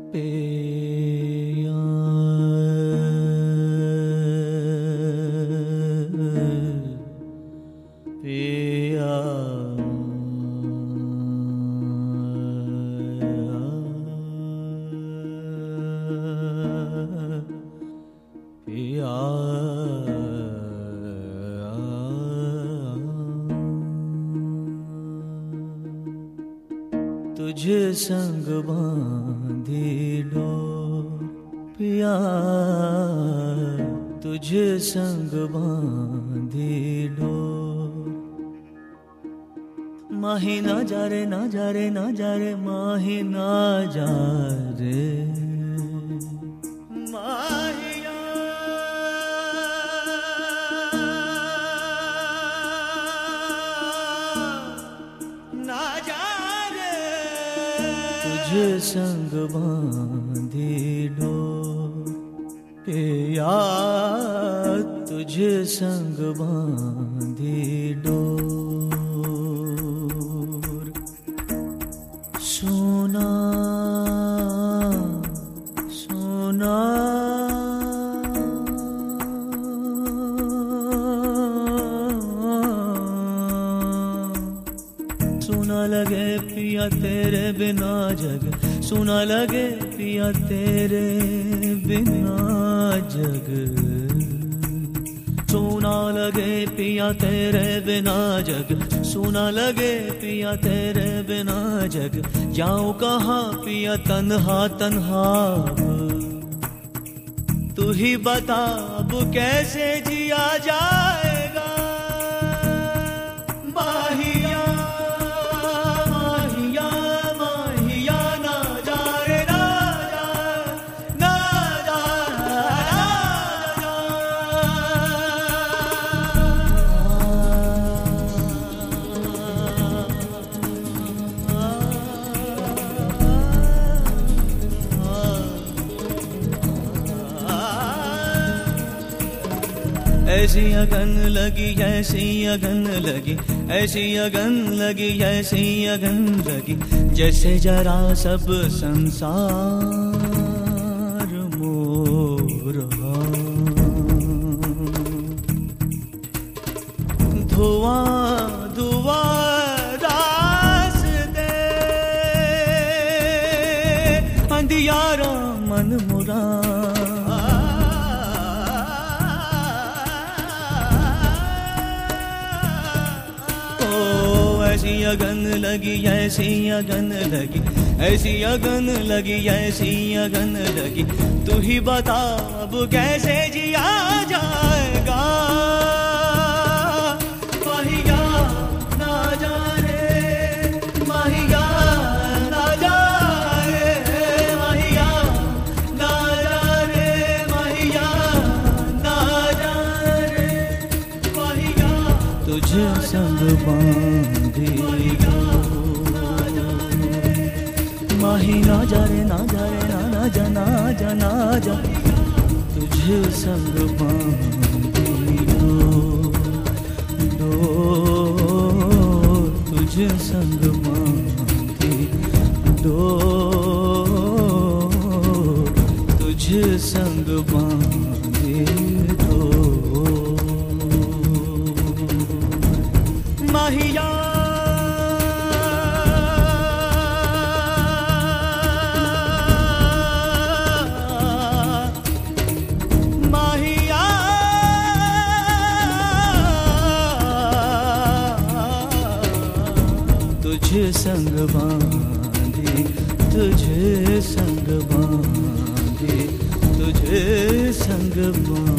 पिया पिया पिया तुझे संग बांधी डोर पिया तुझे संग बांधी डोर माही ना जा रे ना जा रे ना जा रे माही ना जा रे माहिया ना जा तुझे संग बांधी डोर पिया तुझे संग बांधी डोर सोना सोना सुना लगे पिया तेरे बिना जग सुना लगे पिया तेरे बिना जग सुना लगे पिया तेरे बिना जग सुना लगे पिया तेरे बिना जग जाऊं कहाँ पिया तन्हा तन्हा तू ही बता अब कैसे जिया जाएगा माहिया ऐसी अगन लगी ऐसी अगन लगी ऐसी अगन लगी ऐसी अगन लगी जैसे जरा सब संसार मोर धुआं धुआं रास्ते अंधियारा मन मुरा ऐसी अगन लगी ऐसी अगन लगी ऐसी अगन लगी ऐसी अगन लगी तू ही बता अब कैसे जिया जाएगा माहिया ना जा रे माहिया ना जा रे माहिया ना जा रे माहिया ना जा रे माहिया तुझे संग बांधी माही ना जा रे ना जा रे ना जा ना जा ना जा तुझे संग बांधी डोर तुझे संग बांधी डोर तुझे संग बांधी डोर माहिया तुझे संग बांधी तुझे संग बांधी तुझे संग बांधी